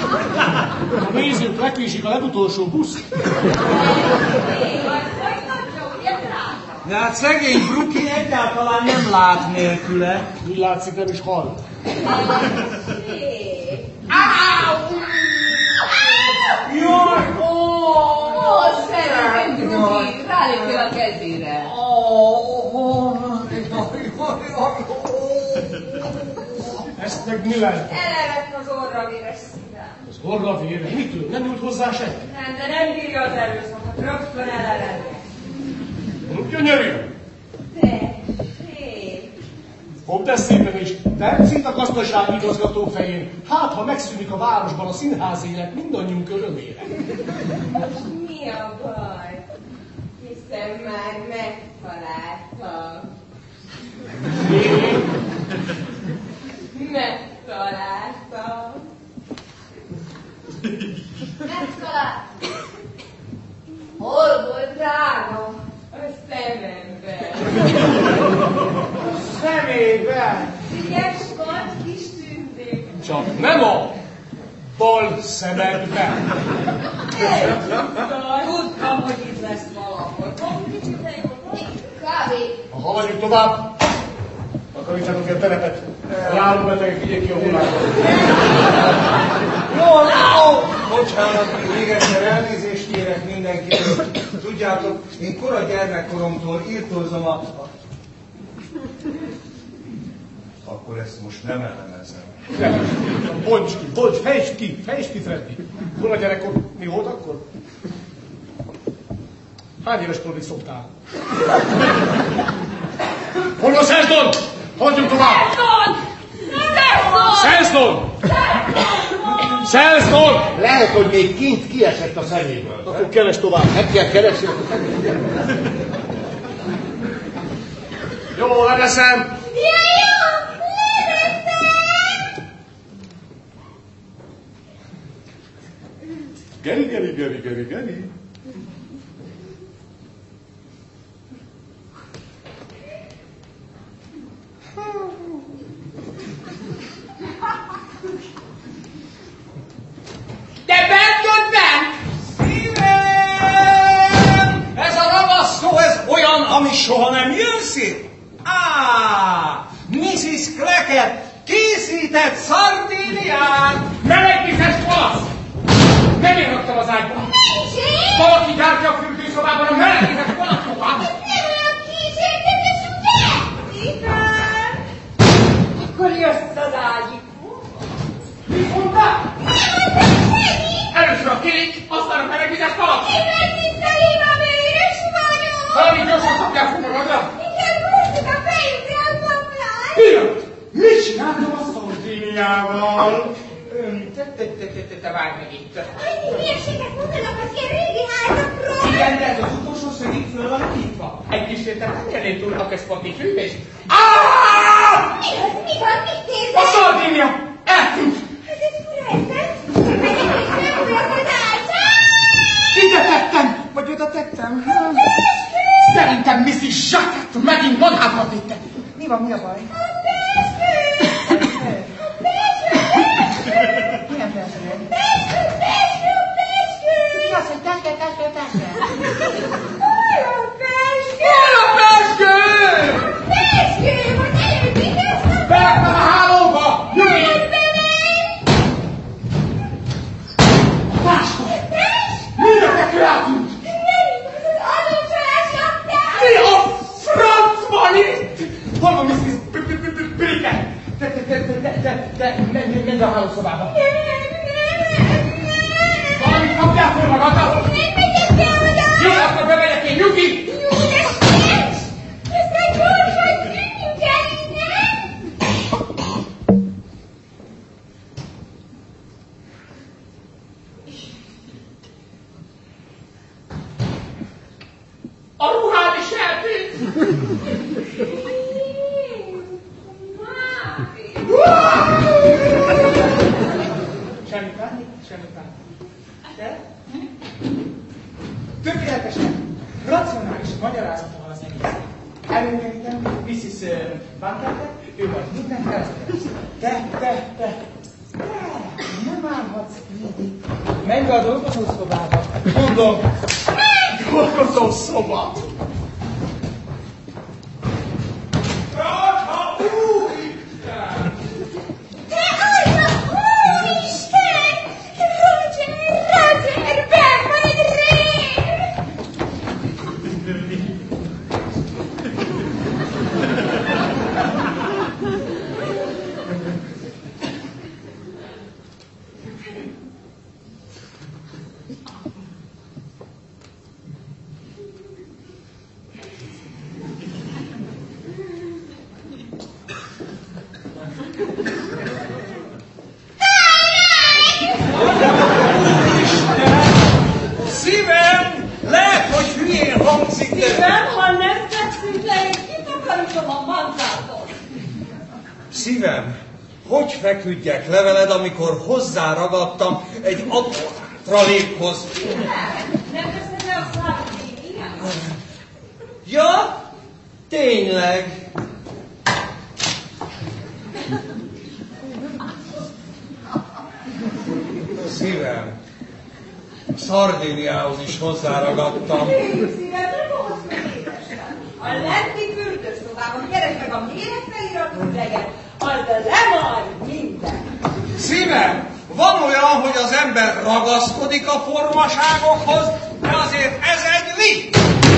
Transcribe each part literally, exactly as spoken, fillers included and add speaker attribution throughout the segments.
Speaker 1: A nézők lekésik a legutolsó busz.
Speaker 2: De hát szegény Bruki egyáltalán nem lát nélküle.
Speaker 1: Úgy látszik, nem is hall.
Speaker 2: Jaj, ó!
Speaker 3: Ó, szeretem, Bruki, ráléptél a kezére.
Speaker 1: Ezt meg mi lehet?
Speaker 4: Elevett az orra véres szívem.
Speaker 1: Az orra vére? Mitől? Nem jut hozzá senki?
Speaker 4: Nem, de nem bírja az erőszakot, rögtön elevett.
Speaker 1: Gyönyörű!
Speaker 4: Tessék!
Speaker 1: Fogd ezt szépen is, tetszik a gazdasági igazgató fején. Hát, ha megszűnik a városban a színház élet mindannyiunk örömére.
Speaker 4: Mi a baj? Hiszen már megtaláltam. Megtaláltam. Megtaláltam. Hol volt drága? A szememben.
Speaker 2: A szemében.
Speaker 4: Ügyes vagy, kis tündék.
Speaker 1: Csak nem a bal szemedben.
Speaker 4: Tudtam, hogy itt lesz valahol. Van kicsit egy kávé.
Speaker 1: Ha haladjuk tovább, takarítsatok el terepet. A járóbetegek vigyék ki a hullákat.
Speaker 2: Jó, jó! Bocsánat, még egyszer elnézést kérek mindenkitől. Tudjátok, én kora gyermekkoromtól írtózom a... Akkor ezt most nem elemezem.
Speaker 1: Bonts ki, bonts, fejtsd ki, fejtsd ki, Freddy. Hol a gyerekkor? Mi volt akkor? Hány éves korig szoktál? Hol van Sensdon? Hagyjunk tovább! Sensdon! Sensdon!
Speaker 5: Lehet, hogy még kint kiesett a szeméből.
Speaker 1: Akkor keres tovább.
Speaker 5: Meg kell keresni a szeméből.
Speaker 1: Jó, leveszem! Geri, Geri, Geri, Geri, Geri.
Speaker 6: De bent jött bent!
Speaker 2: Szívem! Ez a ravasz szó, ez olyan, ami soha nem jön szét. Á, missziz Klecker készített szardíniát!
Speaker 6: Melegvizes olasz! Nem én raktam az ágyba! Valaki gyártja a fürdőszobában a melegvizes olaszokat!
Speaker 4: Akkor jössz az ágyikó.
Speaker 6: Mit mondtál? Először a kilik, aztán a melegvizes olasz! Valami gyorsan szokják fumorodra! Pillanat! Mit csináltam a szardíniával? Te, te, te, te, te, te várj meg itt! Igen, de ez az utolsó szög itt föl van kítva. Egy kis sétát ennél túl a központi fűtés. Ááááá! A szardínia! Eltűnt! Ide tettem! Vagy oda tettem? Szerintem missziz Jacques megint magába vitte. Mi van, mi a baj? Milyen pesgő?
Speaker 4: Pesgő, pesgő, pesgő!
Speaker 6: Mi az, hogy pesgő, pesgő, pesgő?
Speaker 4: Hol a pesgő?
Speaker 6: Hol a pesgő?
Speaker 4: Pesgő! Hogy előbb mindeztem?
Speaker 6: Beraktam a hálóba! Nyugi! Máskor! Mindegyekről eltűnt! Mi a francban itt? Hol van missziz Briket? Te, te, te, te, te, te, menj, menj a hálószobába! Valamit kapjál föl magadnak!
Speaker 4: Nem megyek el oda!
Speaker 6: Jó, akkor bemegyek én, nyugi!
Speaker 4: Nyugi, ezt Aztán gyorsan tűnjünk el innen!
Speaker 6: A ruhád is eltűnt! Semmi bánni, semmi bánni. De? Tökéletesen, racionális magyarázata van az egész. Előmentem missziz Van Carter, ő majd mindent elkezd. Te, te, te, te, nem
Speaker 2: nem várhatsz így. Menj be a dolgozószobába. Mondom.
Speaker 1: Dolgozószoba.
Speaker 2: Drága Úristen!
Speaker 4: Te arra, Úristen! Roger, Roger, benn van egy rér!
Speaker 2: Szívem! Lehet, hogy hülyén hangzik, de...
Speaker 3: Szívem, ha nem fekszünk le, én kitakarítom a mancátot.
Speaker 2: Szívem, hogy feküdjek le veled, amikor hozzáragadtam egy aptralékhoz?
Speaker 3: Nem teszed le a szállat.
Speaker 2: Ja, tényleg. Szívem, Szardiniához is hozzáragadtam.
Speaker 3: Szívem, nem ahhoz, hogy édesem. A lenti fürdőszobában keresd meg a méretfeliratú üveget, az lemaj minden.
Speaker 2: Szívem, van olyan, hogy az ember ragaszkodik a formaságokhoz, de azért ez egy vicc.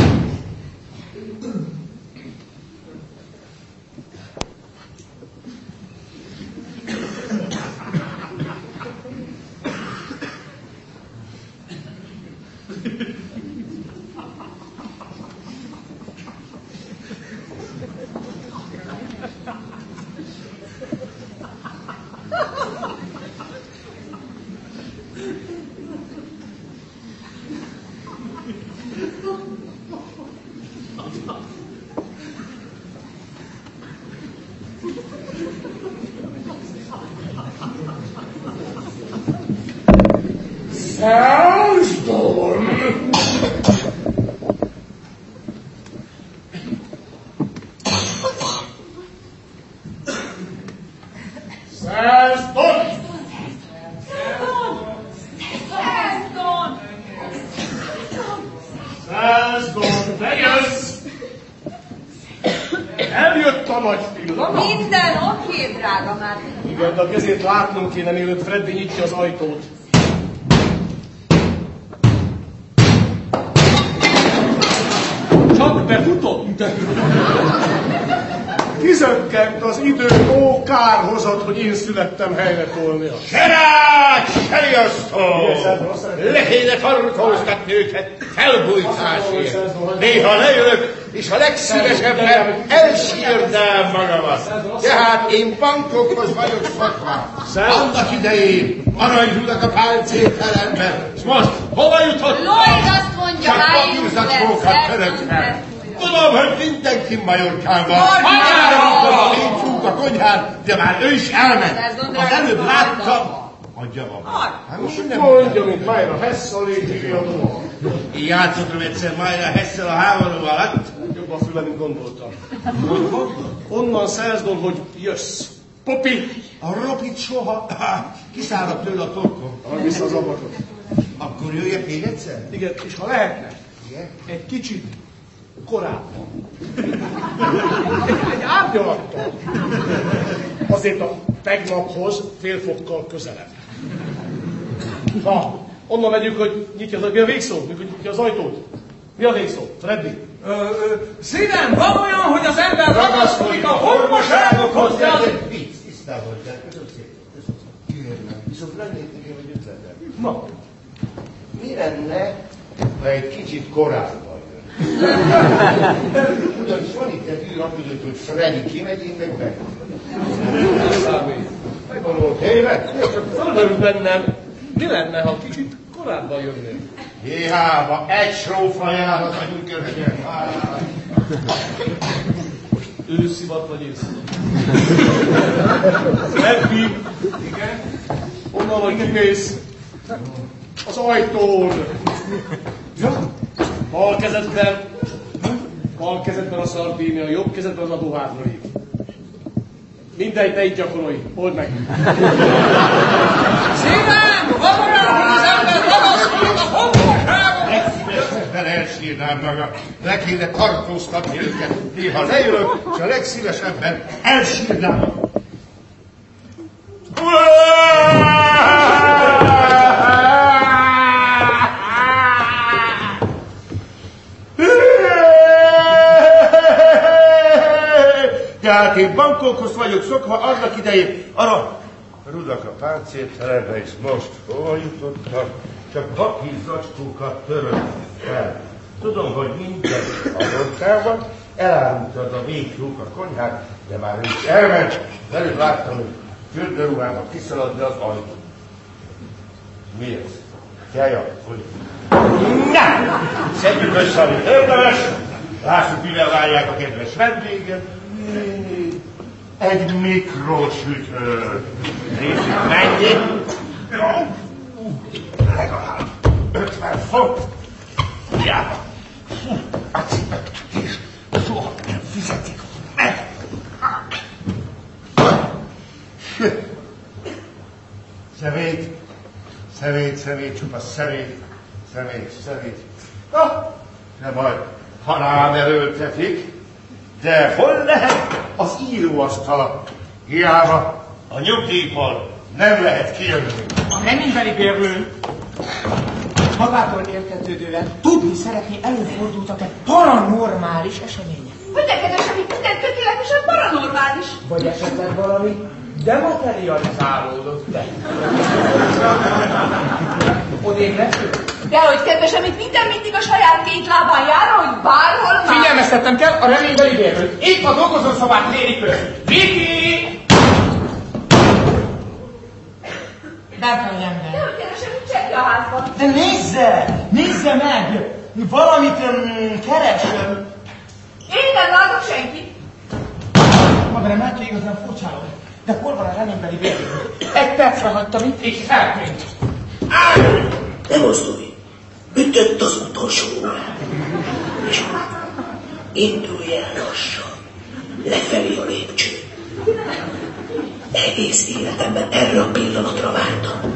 Speaker 1: Sandstorm! Sandstorm! Sandstorm, te jössz! Eljött a nagy pillanat!
Speaker 3: Minden oké, drága már.
Speaker 1: Igen, de ezért látnunk kéne, mielőtt Freddy nyitja az ajtót. Csak befutott. Kizökkent az idő ó kárhozat, hogy én születtem helyre tolnia.
Speaker 5: Serát, seriasztó! Le kéne tartóztatni őket felbújtásért. Néha lejövök, és a legszívesebben elsírdám magamat. Tehát én bankokhoz vagyok szokva. Annak idején aranyrudak a páncélteremben. És most hova jutott?
Speaker 4: Lloyd azt mondja,
Speaker 5: Csak
Speaker 4: váljunk
Speaker 5: papírzatrókat
Speaker 4: le,
Speaker 5: törökkel. Tudom, hogy mindenki Majorkában.
Speaker 3: Majorkában.
Speaker 5: Anyára nincsunk a konyhán, de már ő is elment. Az előbb láttam. Adja magam. Hát most nem
Speaker 1: Mondja, mint Májra Hess a légkiadó.
Speaker 5: Én játszottam egyszer Májra Hesszel a háború alatt.
Speaker 1: Jobban füle, mint gondoltam. Onnan szerzd, hogy jössz. Popi!
Speaker 5: A ropit soha kiszáradt tőle a torkom.
Speaker 1: Arra vissza az ablakot.
Speaker 5: Akkor jöjjek még egyszer?
Speaker 1: Igen, és ha lehetne,
Speaker 5: Igen?
Speaker 1: egy kicsit korábban. Egy árnyalattal. Azért a tegnaphoz fél fokkal közelebb. Na, onnan megyünk, hogy nyitja az ajtót. Mi a végszó? Mikor nyitja az ajtót? Mi a végszó? Freddy?
Speaker 2: Ö, ö, szívem, van olyan, hogy az ember ragaszkodik a formaságokhoz, de az...
Speaker 5: Vicc, tisztában, de köszönöm szépen. Köszönöm szépen. Kérlek, viszont lennék nekem egy ötletem.
Speaker 1: Na,
Speaker 5: Mi lenne, ha egy kicsit korábban jön? Ugyanis van itt egy űr, aközött, hogy Freddy kimegy, én meg meg.
Speaker 1: nem számít.
Speaker 5: Megvan volt téved?
Speaker 1: Fölmerül bennem, mi lenne, ha kicsit korábban jönnél?
Speaker 5: Hiába, egy srófa járhat a nyugörhegyen.
Speaker 1: Ő szivat, vagy én szivat? Freddy!
Speaker 2: Igen?
Speaker 1: Onnan, hogy kimész? Az ajtón!
Speaker 2: Ja?
Speaker 1: Bal kezedben, bal kezedben a Szardínia, jobb kezedben az adóhátralék. Mindegy, te így gyakorolj. Old meg.
Speaker 2: Szívem, valójában az ember ragaszkodik a homlokságon!
Speaker 5: Legszívesebben elsírnám maga. Le kéne tartóztatni őket. Néha leülök, és a legszívesebben elsírnám maga. Tehát én bankokhoz vagyok szokva, annak idején arra rudak a páncéltelembe, és most hova jutottam? Csak papírzacskókat török fel. Tudom, hogy mindent a rontában, elárultad a végjók a konyhát, de már ő is elment, velük láttam, hogy fürdőruhába kiszaladni az ajtó. Mi ez? Jaja, hogy... Na! Szedjük össze, amit érdemes, lássuk, mivel várják a kedves vendéget. Egy mikrosütő. Nézzük, mennyi? Legalább ötven font. Hiába. A cipet és soha nem fizetik meg. Szemét, szemét, szemét, csupa szemét, szemét, szemét. Na, de majd halál erőltetik. De hol lehet az íróasztala? Hiába a nyugdíjból nem lehet kijönni.
Speaker 6: A reménybeli bérlő magától értetődően tudni szeretné, előfordultak-e paranormális események.
Speaker 3: Hogy neked esemény minden tökéletesen paranormális.
Speaker 6: Vagy esetleg valami dematerializálódott be. Odébb leszünk?
Speaker 3: Dehogy kedvesem, itt minden mindig a saját két lábán jár, hogy bárhol már.
Speaker 6: Figyelmeztettem kell a reménybeli bérlő. Épp a dolgozószobát léri körül. Viki! Nem kell ember.
Speaker 3: Dehogy kedvesem, itt senki a házban.
Speaker 6: De nézze! Nézze meg! Valamit um, keres.
Speaker 3: Én nem látok senkit.
Speaker 6: Maga nem látja, igazán furcsálom. De hol van a reménybeli bérlő? Egy percre hagytam itt, és eltűnt.
Speaker 7: Ne mozdulj! Ütött az utolsó órán. És indulj el lassan. Lefelé a lépcső. Egész életemben erre a pillanatra vártam.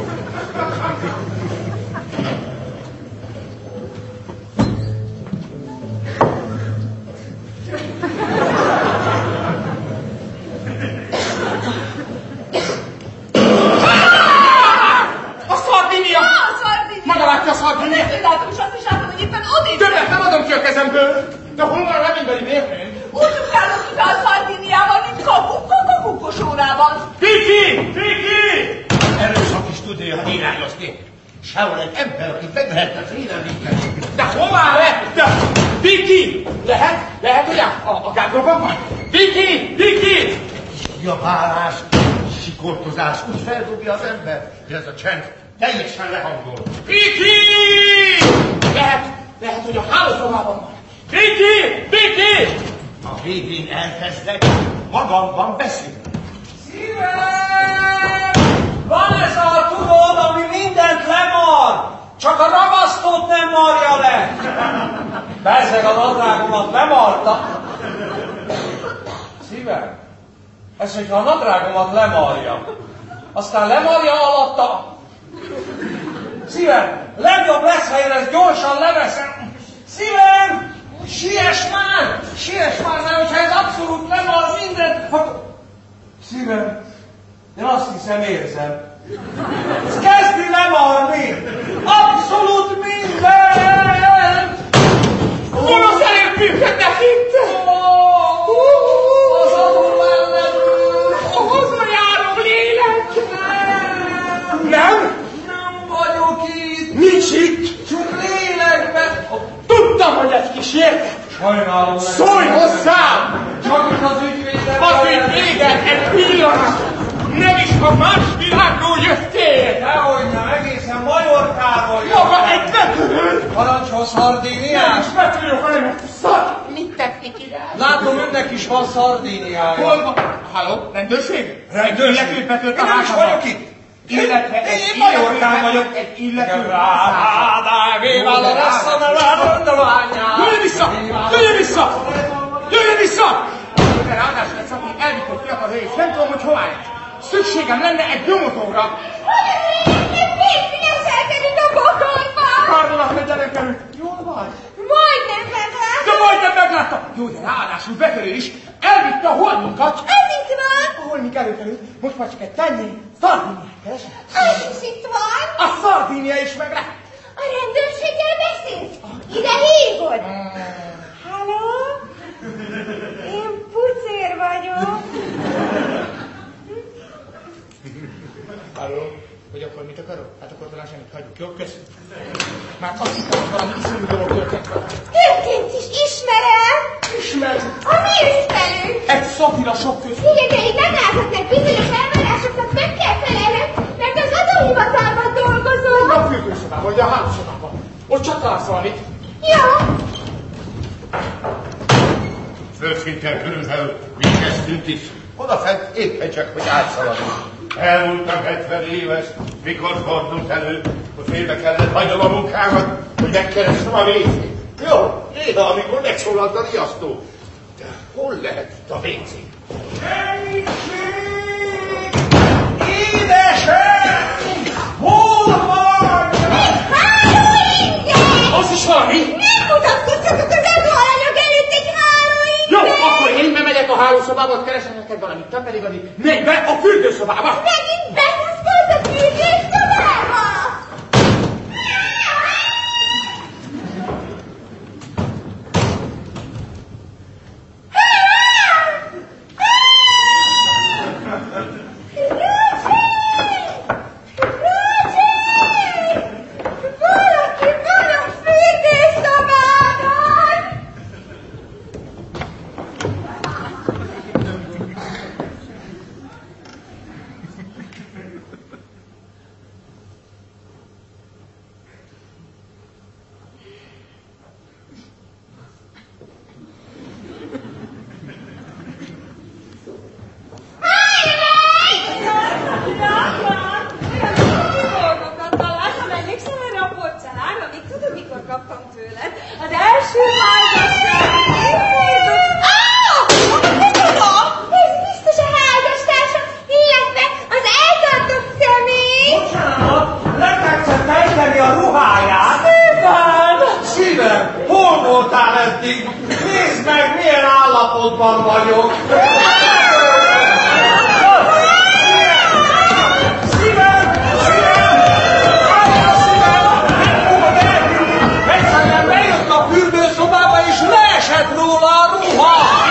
Speaker 6: Maga látja a szardinia?
Speaker 3: Én látom, és azt is látom, hogy éppen odébb.
Speaker 6: Többet nem adom ki a kezemből. De hol van a reménybeli bérlő?
Speaker 3: Úgy ugrálok ide a Szardiniával, mint kabukka kabukkos órában.
Speaker 6: Viki! Viki!
Speaker 5: Erős a kis tudja irányozni. Sehol egy ember, aki meg lehetne félelméket.
Speaker 6: De hová lehet? De... Viki! Lehet? Lehet, hogy a, a, a gáborban van? Viki! Viki!
Speaker 5: Javálás, sikortozás úgy feldobja az ember, hogy ez a csend teljesen lehangol.
Speaker 6: Viki! Lehet, lehet, hogy a hálószobában van. Viki! Viki!
Speaker 5: A végén elkezdek magamban beszélni.
Speaker 2: Szívem! Van ez a tudod, ami mindent lemar, csak a ragasztót nem marja le. Bezzeg a nadrágomat lemarta. Szívem, ez, hogyha a nadrágomat lemarja, aztán lemarja alatta. Szívem, legjobb lesz, ha én ezt gyorsan leveszem. Szívem, siess már, siess már, mert hogyha ez abszolút lemar mindent, akkor... Szívem, én azt hiszem, érzem. Ez kezdi lemarni! Abszolút mindent!
Speaker 6: Gonosz erők működnek itt!
Speaker 2: Az adurván levő!
Speaker 6: Hozzájáró lélek!
Speaker 2: Nem!
Speaker 6: Nem?
Speaker 2: Nem vagyok itt!
Speaker 6: Nincs itt!
Speaker 2: Csak lélekben!
Speaker 6: Tudtam, hogy egy kísérlet!
Speaker 2: Sajnálom!
Speaker 6: Szólj hozzám!
Speaker 2: Csak itt az ügyvédem!
Speaker 6: Az ügyvéded egy pillanat! Nem is a más világról jöttél!
Speaker 2: Dehogy nem, egészen Majorkáról jöttem!
Speaker 6: Maga egy betörő!
Speaker 2: Parancsol
Speaker 6: Nem
Speaker 2: Szardíniás!
Speaker 6: is betörő, hanem egy szar! Mit tették ide?
Speaker 2: Látom, önnek is van Szardíniája!
Speaker 6: Hol van? Halló? Rendőrség?
Speaker 2: Rendőrség.
Speaker 6: Illető betört a
Speaker 2: Én nem is
Speaker 6: házamba.
Speaker 2: vagyok itt!
Speaker 6: Illetve egy
Speaker 2: Én Majorkán vagyok!
Speaker 6: Egy illető. Jöjjön vissza! Jöjjön vissza! Jöjjön vissza! De ráadásul egy szaki elvitt ki akar, és nem tudom, hogy hová lesz. Szükségem lenne egy nyomotóra.
Speaker 4: Egy férfi nem szerkedik a bokorba!
Speaker 6: Kardolat, hogy előkerült. Jól vagy?
Speaker 4: Majdnem megláttam!
Speaker 6: De majdnem megláttam! Jó, de ráadásul betörő is. Elvitte a holmunkat.
Speaker 4: Ez itt van!
Speaker 6: A holmink előkerült. Most már csak egy tenni. Szardíniát keresem.
Speaker 4: Az is itt van!
Speaker 6: A Szardínia is meg lett.
Speaker 4: A rendőrséggel beszélsz? Ide hívod? Halló? Én pucér vagyok.
Speaker 6: Halló? Hogy akkor mit akarok? Hát akkor talán semmit hagyjuk, jó? Köszönöm. Már azt hittem, hogy valami iszonyú dolog történt vele.
Speaker 4: Őként is ismerem!
Speaker 6: Ismert!
Speaker 4: A mi ismerünk!
Speaker 6: Egy szatira sok köz.
Speaker 4: Szigeteig nem láthatnak bizonyos elvárásoknak meg kell felelned, mert az adóhivatalban dolgozol!
Speaker 6: A fürdőszobában, vagy a hálószobában. Ott csak találsz valamit.
Speaker 4: Jó!
Speaker 5: Földszinten körülbelül mi kezdtünk is. Odafent éppen csak, hogy átszaladunk. Elmúltam hetven éves, mikor fordult elő, hogy félbe kellett hagynom a munkámat, hogy megkeressem a vécét. Jó, néha, amikor megszólalt a riasztó. De hol lehet itt a vécé?
Speaker 2: Édesem! Hol vagy?
Speaker 4: Háló ingyen!
Speaker 6: Az is valami?
Speaker 4: Nem mutatkozhatok az adóalanyok előtt egy háló
Speaker 6: Jó,
Speaker 4: ingyen!
Speaker 6: akkor én bemegyek a hálószobába, keresem neked valamit, te pedig addig menj be a fürdőszobába!
Speaker 4: Megint betaszkolsz a fürdőszobába! Valaki van a fürdőszobában! Az első házasság évfordul... Ah! Nem tudom! Ez biztos a házastársam, illetve az eltartott személy!
Speaker 2: Bocsánat, letetszett ejteni a ruháját.
Speaker 4: Szívem!
Speaker 2: Szívem, hol voltál eddig? Nézd meg, milyen állapotban vagyok. Szívem! Szívem! Állj a szívem! Nem fogod elhinni! Egyszerűen bejött a fürdőszobába és leesett róla a ruha!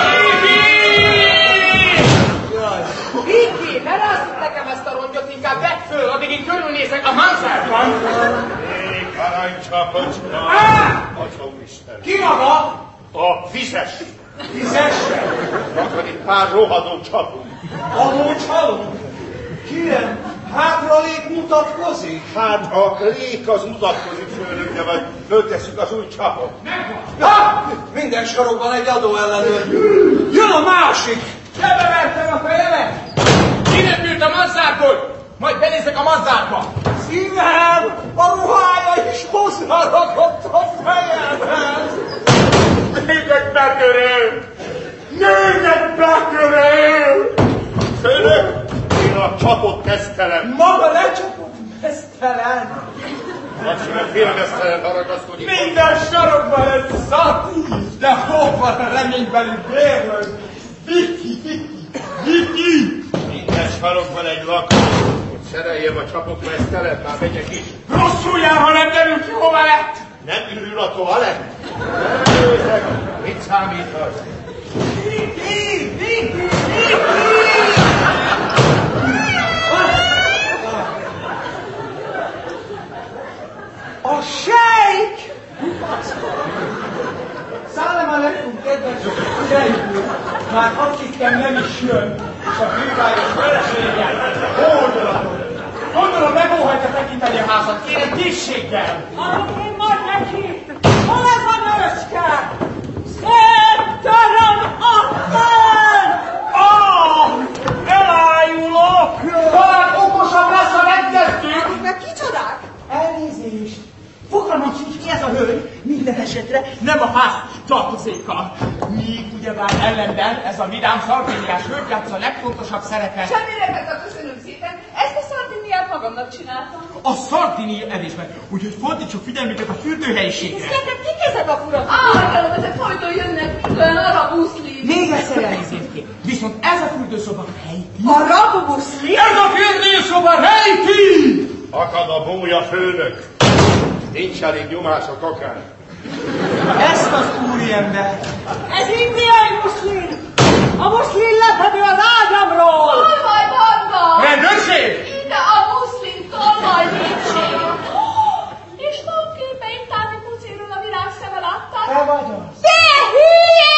Speaker 6: Viki, ne rázd nekem ezt a rongyot, inkább vedd föl, addig én körülnézek a mansardban.
Speaker 5: Ég, aranycsapocska! Atyomisten!
Speaker 2: Ki maga?
Speaker 5: A vizes!
Speaker 2: Fizesse!
Speaker 5: Akad itt pár rohadó csapunk.
Speaker 2: Adócsaló? Kérem, hátralék mutatkozik?
Speaker 5: Hát a lék az mutatkozik fölötte, vagy föltesszük az új csapot.
Speaker 2: Ha! Minden sarokban egy adóellenőr. Jön a másik!
Speaker 6: Lebevertem a fejemet! Kirepült a mazzárból! Majd benézek a mazzárba!
Speaker 2: Szívem! A ruhája is hozzárakott a fejemhez!
Speaker 5: Nézek betörő! Nézek betörő! Főnök, én a csapot tesztelem.
Speaker 2: Maga lecsapott mesztelen!
Speaker 5: Maximum félmeztelen haragaszkodik.
Speaker 2: Minden sarokban egy szatív, de hol van a reménybeli bérlő? Viki, Viki, Viki!
Speaker 5: Minden sarokban egy lakó. Hogy szereljem a csapok mesztelen, már megyek is.
Speaker 6: Rosszul jár, ha nem derül ki, hova lett!
Speaker 5: Nem ürül a toalett? Nézek, mit számít az?
Speaker 2: Viki, Viki, Viki! A sejk! Szállam aleikum, kedves sejk úr! Már azt hittem nem is jön, és a bűvályos feleséggel hódolatot.
Speaker 6: Gondolom megóhajta tekinteni a házat, kérem készséggel!
Speaker 3: Amit én majd meghívt! Hol ez a nőcske? Széttöröm a fel!
Speaker 2: Ah! Elájulok!
Speaker 6: Talán okosabb lesz, ha megkezdjük!
Speaker 3: Akik meg kicsodák?
Speaker 6: Elnézést! Fogalmam sincs, ki ez a hölgy, minden esetre nem a ház tartozékkal. Míg ugyebár ellenben ez a vidám szardiniás hölgy játsza a legfontosabb szerepet.
Speaker 3: Semmire meg köszönöm szépen, ezt a szardiniát magamnak csináltam.
Speaker 6: A szardinia evésben, úgyhogy fordítsuk figyelmüket a fürdőhelyiségre.
Speaker 3: Neked kik ezek a furak? Á, ezek folyton jönnek, mint olyan arab muszlim.
Speaker 6: Még egyszer elnézést kér. Viszont ez a fürdőszoba rejti.
Speaker 3: Arab muszlim?
Speaker 6: Ez a fürdőszoba rejti!
Speaker 5: Akad a bója, főnök. Nincs elég nyomás a kakán.
Speaker 6: Ezt az úriember.
Speaker 2: Ez indiai muszlim! A muszlim lepedő az ágyamról!
Speaker 3: Tolvaj banda!
Speaker 6: Rendőrség!
Speaker 3: Ide a muszlim tolvaj népség!
Speaker 4: És van képeim Távi pucéről a virág szeme láttad?
Speaker 6: Te vagy az.
Speaker 4: Te hülye!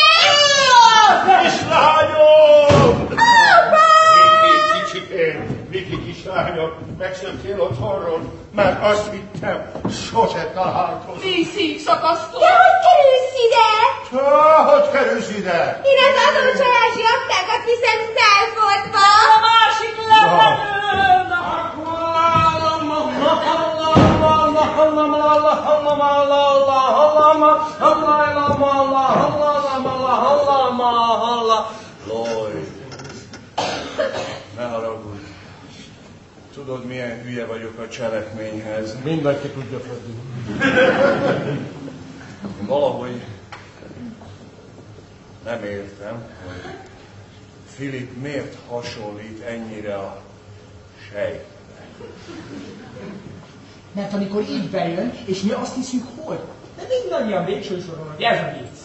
Speaker 5: Kislányom! Viki, kicsikém, Viki kislányom, megszöktél otthonról, mert azt hittem, sose találkozunk.
Speaker 3: Vízszív szakasztó!
Speaker 4: De hogy kerülsz ide?
Speaker 5: Ah, hogy kerülsz ide?
Speaker 4: Én az adócsalási aktákat viszem Szelfordba.
Speaker 2: A másik lepedőn!
Speaker 8: Lloyd, ne haragudj. Tudod, milyen hülye vagyok a cselekményhez.
Speaker 1: Mindenki tudja, Freddy.
Speaker 8: Valahogy nem értem, hogy Philip miért hasonlít ennyire a sejtre.
Speaker 6: Mert amikor így bejön, és mi azt hiszünk, hogy? De mindannyian végső soron, hogy ez a vicc.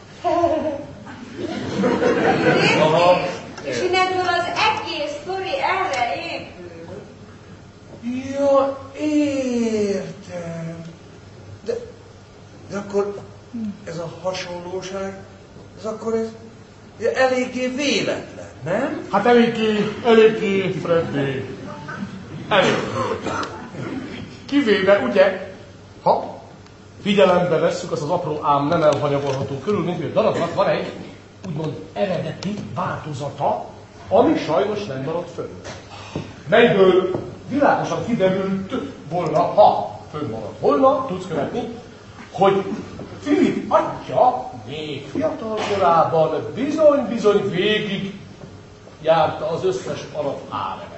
Speaker 8: Aha,
Speaker 3: És innentől az egész sztori erre épül.
Speaker 8: ja, értem. De, de akkor ez a hasonlóság, ez akkor ez ja, eléggé véletlen, nem?
Speaker 1: Hát eléggé, eléggé, Freddy. Eléggé. Kivéve, ugye, ha figyelembe vesszük azt az apró ám nem elhanyagolható körülményt, hogy a darabnak van egy úgymond eredeti változata, ami sajnos nem maradt fönn. Melyből világosan kiderült volna, ha fönnmaradt volna, tudsz követni, hogy Philip atya még fiatal korában bizony-bizony végig járta az összes arab áremet.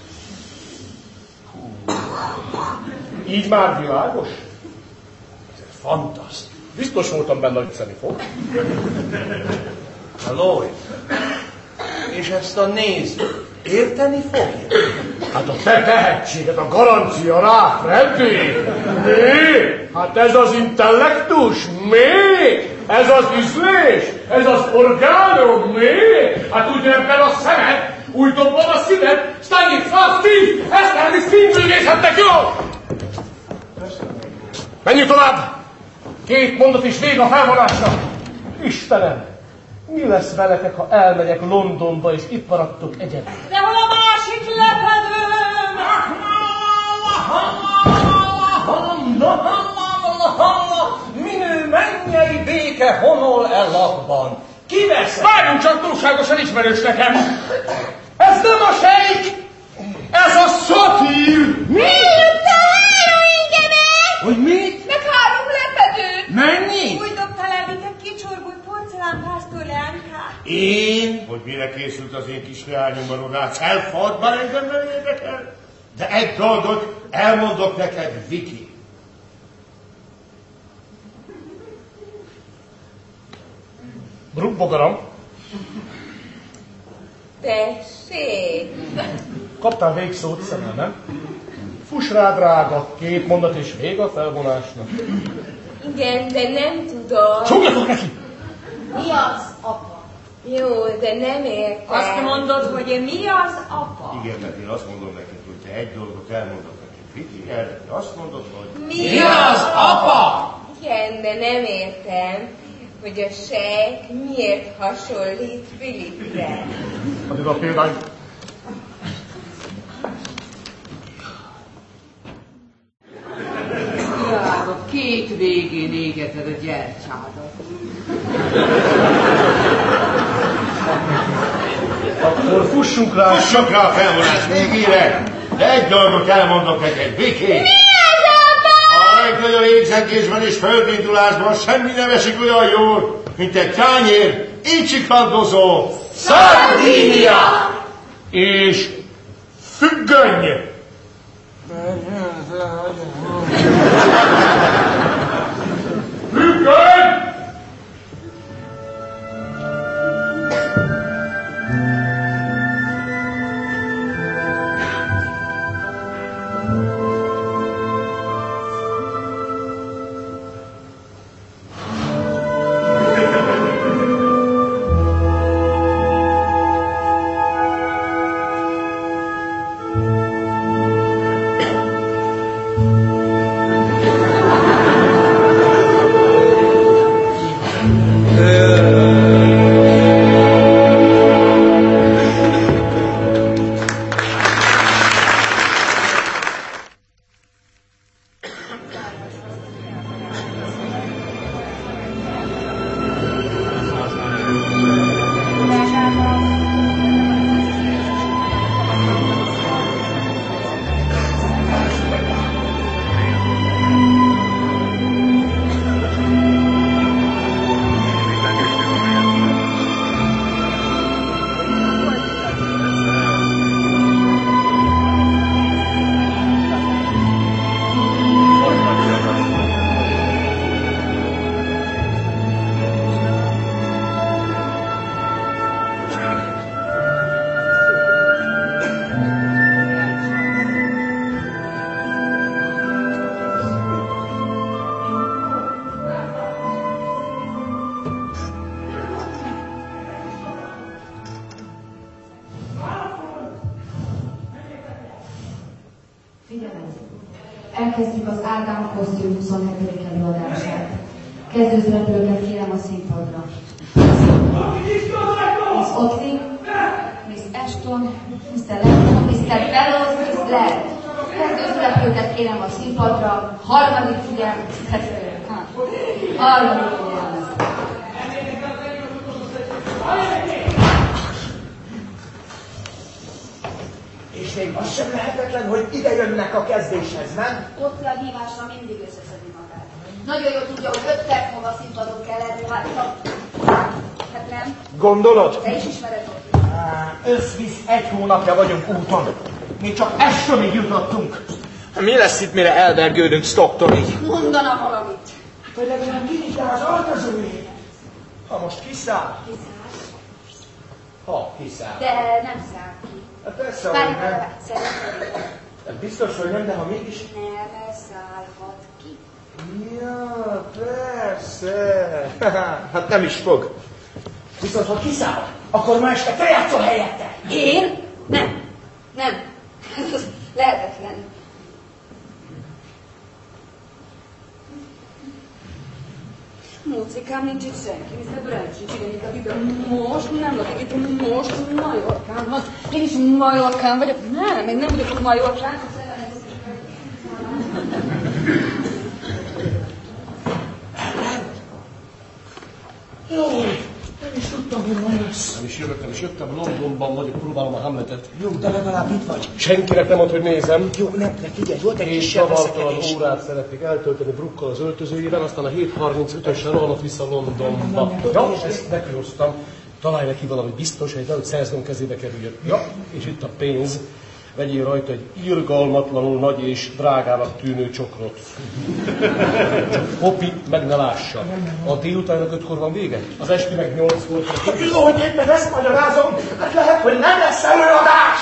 Speaker 1: Így már világos? Ez fantasztikus. Biztos voltam benne, hogy szeni fog.
Speaker 8: Lloyd, és ezt a néző érteni fogja?
Speaker 1: Hát a te tehetséged, a garancia rá, Freddy! Mi? Hát ez az intellektus? Mi? Ez az ízlés? Ez az orgánum? Mi? Hát úgy ebben a szemed, úgy dobban a szíved, Stanisław Steve, ezt elni színművészetnek, jó? Menjünk tovább! Két mondat is vég a felvonásra. Istenem, mi lesz veletek, ha elmegyek Londonba és itt maradtok egyedül?
Speaker 2: De hol a másik lepedőn? Minő mennyei béke honol el lakban. Ki vesz?
Speaker 6: Várjunk csak, túlságosan ismerős nekem. Ez nem a sejk, ez a szatír.
Speaker 4: Mi jött a három ingemet?
Speaker 6: Hogy mit?
Speaker 3: Meg három lepedőt!
Speaker 6: Mennyi?
Speaker 3: Úgy dobtál el, mint egy kicsorbult porcelánpásztor leánykát.
Speaker 5: Én? Hogy mire készült az én kis leányomban oda? Szelfordban engem nem érdekel? De egy dolgot elmondok neked, Viki.
Speaker 1: Brugbogaram,
Speaker 3: Tessék!
Speaker 1: kaptál végszót szemel, nem? Fuss rá, drága, két mondat és vég a felvonásnak.
Speaker 4: Igen, de nem tudom.
Speaker 1: Csúgjatok neki!
Speaker 3: Mi az, apa?
Speaker 4: Jó, de nem értem.
Speaker 3: Azt mondod, hogy mi az, apa?
Speaker 5: Igen, mert én azt mondom neked, hogy te egy dolgot elmondok neked, Viki, erre te azt mondod, hogy...
Speaker 3: Mi az, apa?
Speaker 4: Igen, de nem értem, hogy a sejk miért hasonlít Philipre.
Speaker 1: Addig a példány.
Speaker 9: Drága, két végén égeted a gyertyádat.
Speaker 1: Akkor fussunk rá!
Speaker 5: Fussunk rá a felvonás végére! De egy dolgot elmondok neked, Viki!
Speaker 4: Mi az, apa?
Speaker 5: A legnagyobb égzengésben és földindulásban semmi nem esik olyan jól, mint egy tányér, így csiklandozó
Speaker 2: Szardínia!
Speaker 1: És függöny! Függöny!
Speaker 10: Elkezdjük az Ádám kosztüm huszonhetedik előadását. Kezdőszereplőket kérem a színpadra. Miss Otley, Miss Ashton, miszter Lennon, miszter Fellows, Miss Ladd. Kezdőszereplőket kérem a színpadra. Harmadik figyelmet, harmadik figyelmet.
Speaker 2: És még az sem lehetetlen, hogy ide jönnek a kezdéshez, nem?
Speaker 10: Ott a hívásra mindig összeszedi magát. Nagyon jól tudja, hogy öt perc múlva színpadon kell lenni, hát, hát nem.
Speaker 2: Gondolod?
Speaker 10: Te is ismered ott.
Speaker 2: Összvisz egy hónapja vagyunk úton. Mi csak Ashtonig jutottunk. Mi lesz itt, mire elvergődünk Stocktonig?
Speaker 10: Mondana valamit.
Speaker 2: Hát, hogy legalább kinyitja az öltözőjét. Ha most kiszáll.
Speaker 10: Kiszáll.
Speaker 2: Ha kiszáll.
Speaker 10: De nem száll ki.
Speaker 2: Hát persze, hogy
Speaker 10: Várj,
Speaker 2: nem.
Speaker 10: várj, szerintem.
Speaker 2: Hát biztos, hogy nem, de ha mégis...
Speaker 10: Nem szállhat ki.
Speaker 2: Ja, persze. Hát nem is fog. Viszont ha kiszáll, akkor ma este te játszol helyette.
Speaker 10: Én? Nem. Nem. Ez az lehetetlen. Mócikám, nincs itt senki, mister Brent sincs ide, itt a most nem lakik itt, most Majorkán van. Én is Majorkán vagyok. Nem, még nem vagyok Majorkán.
Speaker 2: Jó, nem is tudtam, hogy majd lesz.
Speaker 1: Nem is jövök, nem is jöttem, Londonban vagyok, próbálom a Hamletet.
Speaker 2: Jó, de legalább itt vagy.
Speaker 1: Senkinek nem mond, hogy nézem.
Speaker 2: Jó, nem, de figyelj, volt egy
Speaker 1: Két
Speaker 2: kisebb
Speaker 1: zavartalan
Speaker 2: veszekedés.
Speaker 1: órát szeretnék eltölteni Brookkal az öltözőjében, aztán a hét harmincötösen rohanok vissza Londonba. Ja, ezt nekihoztam. Találj neki valami biztos, hogy nehogy szerzőm kezébe kerüljön. Ja, és itt a pénz. Vegyél rajta egy irgalmatlanul nagy és drágának tűnő csokrot. Csak Popi meg ne lássa. A délutánnak ötkor van vége? Az esti meg nyolckor.
Speaker 2: Hát jó, hogy éppen ezt magyarázom, hát lehet, hogy nem lesz előadás.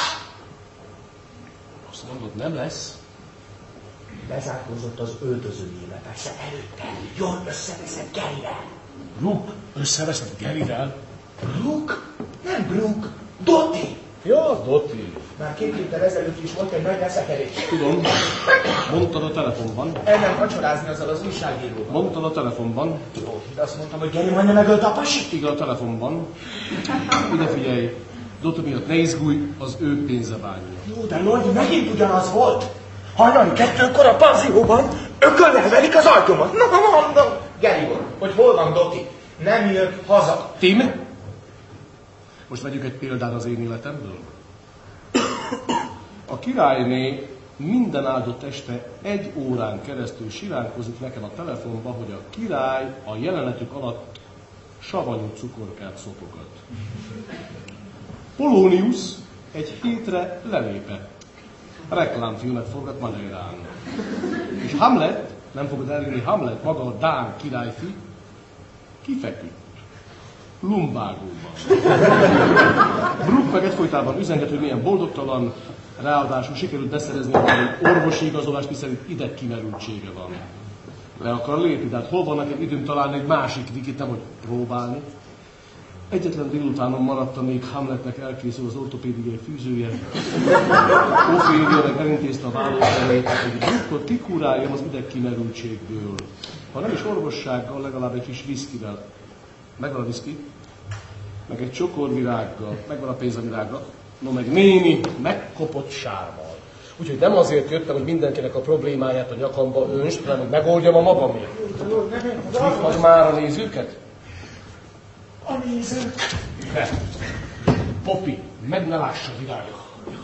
Speaker 1: Azt mondod, nem lesz?
Speaker 2: Bezárkózott az öltözőjébe, persze előtte. Jól összeveszed Gerryvel.
Speaker 1: Brooke, összeveszed Gerryvel?
Speaker 2: Brooke? Nem Brooke, Dottie.
Speaker 1: Ja, Dottie.
Speaker 2: Már két héttel ezelőtt is volt egy nagy veszekedés.
Speaker 1: Tudom. Mondtad a telefonban.
Speaker 2: Elment vacsorázni azzal az újságíróval.
Speaker 1: Mondtad a telefonban.
Speaker 2: Ó, de azt mondtam, hogy Gerry majdnem megölt a pasit.
Speaker 1: Igen, a telefonban. Ide figyelj. Dottie miatt ne izgulj, az ő pénze bánja.
Speaker 2: Jó, de Lordi megint ugyanaz volt. Hajnali kettőkor a panzióban ököllel verik az ajtómat. Na, mondom. Gerry volt, hogy hol van Dottie. Nem jött haza.
Speaker 1: Tim? Most vegyük egy példát az én életemből. A királyné minden áldott este egy órán keresztül siránkozik nekem a telefonba, hogy a király a jelenetük alatt savanyú cukorkát szopogat. Polonius egy hétre lelépett. Reklámfilmet forgat Madeirán. És Hamlet, nem fogod elérni, Hamlet, maga a dán királyfi, kifeküdt. Lumbágóban. Brooke meg egyfolytában üzenget, hogy milyen boldogtalan, ráadásul sikerült beszerezni egy orvosi igazolást, miszerint idegkimerültsége van. Le akar lépni, de hát hol van nekem időm találni egy másik vikit, nem hogy próbálni. Egyetlen délutánon maradtam, még Hamletnek elkészül az ortopédiai fűzője. Ophélia meg elintézte a vállófelét, hogy Brooke-ot kikúráljam az idegkimerültségből. Ha nem is orvossággal, legalább egy kis viszkivel. Megvan a viszki, meg egy csokorvirággal, megvan a pénz a virágra, no meg némi megkopott sárval. Úgyhogy nem azért jöttem, hogy mindenkinek a problémáját a nyakamba önst, hanem hogy megoldjam a magamét. Mit vagy már a nézőket?
Speaker 2: A nézők.
Speaker 1: Ne. Poppy, meg ne lássa virága.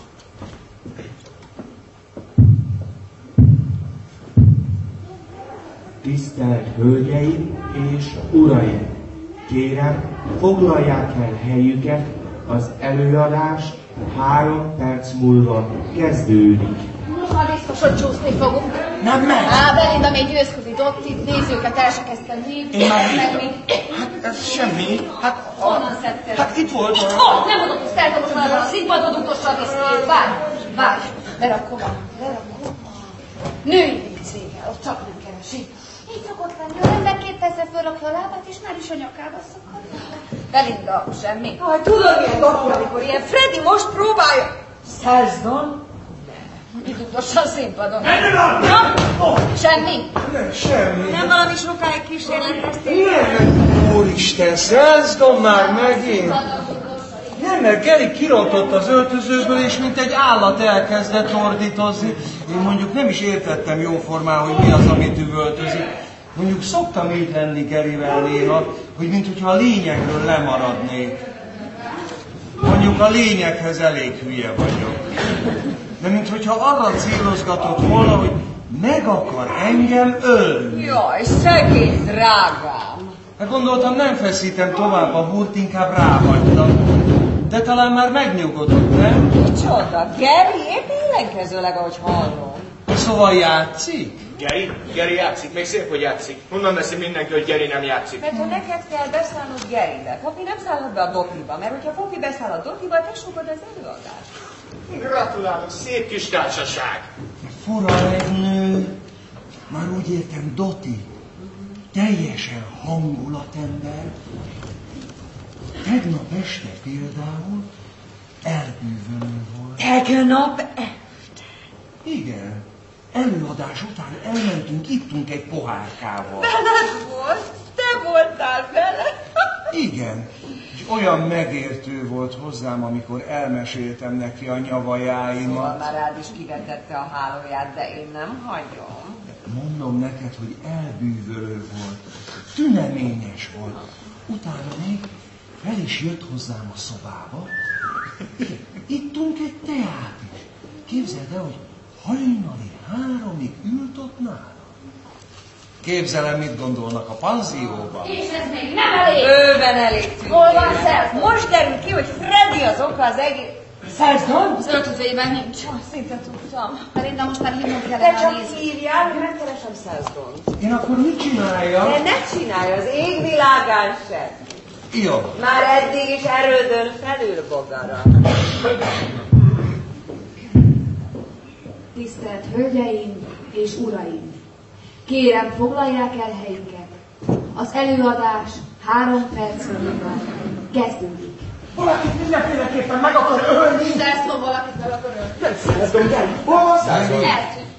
Speaker 11: Tisztelt Hölgyeim és Uraim! Kérem, foglalják el helyüket, az előadás három perc múlva kezdődik.
Speaker 10: Most már biztos, hogy csúszni fogunk.
Speaker 2: Nem megy!
Speaker 10: Á, Belinda még győzködi Dottit, nézőket el se kezdtem hívni.
Speaker 2: Én már
Speaker 10: meg még...
Speaker 2: Hát ez semmi. Hát, a...
Speaker 10: Honnan szedted?
Speaker 2: Hát itt volt.
Speaker 10: Itt van! Nem mondod, hogy szertom volna a színpadon utolsó diszkét. Várj, várj. Lerakom, lerakom. Női végcéggel, ott csak nem keresi. Így szokott lenni, az ember két percre fölrakja a lábát, és már is a nyakába szakad. Belinda, semmi.
Speaker 3: Aj, tudod milyen Dotty, amikor ilyen Freddy most próbálja. Szerzdon?
Speaker 10: Itt utolsó a színpadon.
Speaker 2: Na?
Speaker 10: Oh. Semmi?
Speaker 2: Nem, semmi.
Speaker 3: Nem valami sokáig kísérleteztél?
Speaker 2: Nem, úristen, Szerzdon már megint. Nem, mert Geri kirontott az öltözőből, és mint egy állat elkezdett ordítozni. Én mondjuk nem is értettem jóformán, hogy mi az, amit üvöltözik. Mondjuk szoktam így lenni Gerivel néha, hogy mintha a lényegről lemaradnék. Mondjuk a lényeghez elég hülye vagyok. De mintha arra célozgatott volna, hogy meg akar engem ölni.
Speaker 3: Jaj, szegény drágám.
Speaker 2: Hát gondoltam, nem feszítem tovább a búrt, inkább ráhagytam. De talán már megnyugodott, nem?
Speaker 3: Micsoda, Geri? Épp ellenkezőleg, ahogy hallom.
Speaker 2: Szóval játszik?
Speaker 6: Geri? Geri játszik, még szép, hogy játszik. Honnan veszi mindenki, hogy Geri nem játszik?
Speaker 3: Mert ha neked kell beszállnod Geribe, Poppy nem szállhat be a Dottyba, mert hogyha Poppy beszáll a Dottyba, te sokod az előadást.
Speaker 6: Gratulálok, szép kis társaság.
Speaker 2: Fura egy nő. Már úgy értem, Dotty. Teljesen hangulatember. Tegnap este például elbűvölő volt.
Speaker 3: Tegnap este?
Speaker 2: Igen. Előadás után elmentünk, ittunk egy pohárkával.
Speaker 3: Veled volt? Te voltál vele?
Speaker 2: Igen. És olyan megértő volt hozzám, amikor elmeséltem neki a nyavajáimat.
Speaker 3: Szóval már rád is kivetette a hálóját, de én nem hagyom.
Speaker 2: Mondom neked, hogy elbűvölő volt. Tüneményes volt. Utána még fel is jött hozzám a szobába. Ittunk egy teát is. Képzeld el, hogy hajnali háromig ült ott nála. Képzelem, mit gondolnak a panzióban.
Speaker 10: És ez még nem elég.
Speaker 3: Bőven elég tűnik.
Speaker 10: Hol van Szerzdon?
Speaker 3: Most derül ki, hogy Freddy az oka az egész... Szerzdon?
Speaker 10: Az öltözőjében nincs. Szinte tudtam. Belinda, most már hívnom
Speaker 3: Te
Speaker 10: kellene a
Speaker 3: csak
Speaker 10: nézőt.
Speaker 3: hívjál, hogy megkeresem Szerzdont.
Speaker 2: Én akkor mit csináljam?
Speaker 3: De ne csinálj, az égvilágán se.
Speaker 2: Jó.
Speaker 3: Már eddig is erődön felül bogara.
Speaker 10: Tisztelt Hölgyeim és Uraim! Kérem, foglalják el helyüket. Az előadás három perc múlva kezdődik.
Speaker 2: Valakit mindenféleképpen meg akar ölni.
Speaker 10: Szerzdon valakit meg akar ölni.
Speaker 2: Nem Szerzdon, gyere. Hol van Szerzdon?
Speaker 10: Eltűnt.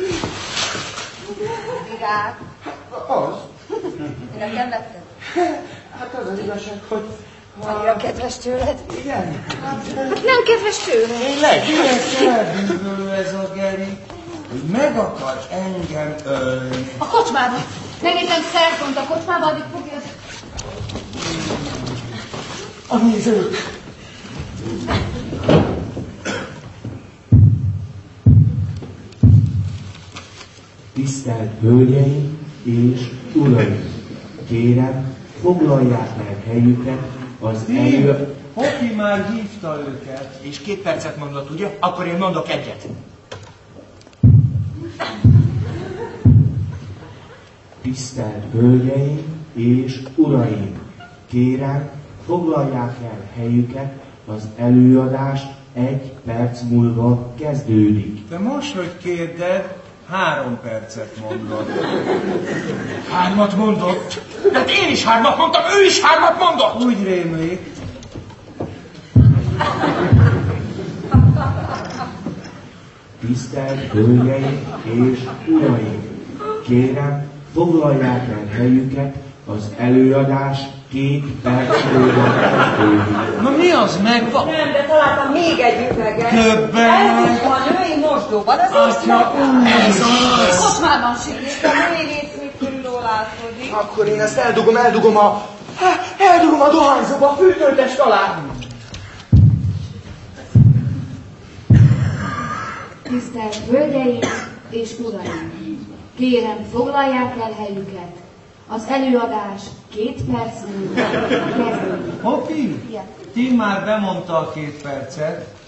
Speaker 10: Vigák.
Speaker 2: Az.
Speaker 10: Nekem vetted?
Speaker 2: Hát az az igazság, hogy...
Speaker 10: Annyira kedves tőled?
Speaker 2: Igen.
Speaker 10: Hát nem kedves tőled.
Speaker 2: Tényleg? Ilyen elbűvölő ez a Geri, hogy meg akar engem ölni.
Speaker 10: A kocsmában. Megnézem Szerzdont a kocsmában, addig fogja...
Speaker 2: A nézők. Tisztelt Hölgyeim és Uraim! Kérem,
Speaker 11: foglalják el helyüket az elő...
Speaker 8: Hopi már hívta őket.
Speaker 6: És két percet mondott, ugye? Akkor én mondok egyet.
Speaker 11: Tisztelt Hölgyeim és Uraim! Kérem, foglalják el helyüket, az előadás egy perc múlva kezdődik.
Speaker 8: De most, hogy kérded, három percet mondott.
Speaker 6: Hármat mondott? Hát én is hármat mondtam, ő is hármat mondott!
Speaker 8: Úgy rémlik.
Speaker 11: Tisztelt Hölgyeim és Uraim! Kérem, foglalják el helyüket, az előadás két perc múlva kezdődik.
Speaker 8: Na mi az megvan?
Speaker 3: Nem, de találtam még egy üveget.
Speaker 8: Többen.
Speaker 3: Ez is van női mosdóban, az is
Speaker 8: Atya, ez az!
Speaker 10: Kocsmában sikít.
Speaker 3: a női létszmű körül látkozik.
Speaker 6: Akkor én ezt eldugom, eldugom a... Eldugom a dohányzóba, a fűtőtest alá.
Speaker 10: Tisztelt Hölgyeim és Uraim! Kérem, foglalják el helyüket. Az előadás két perc múlva kezdődik.
Speaker 8: Hopi,
Speaker 10: Igen.
Speaker 8: Tim már bemondta a két percet,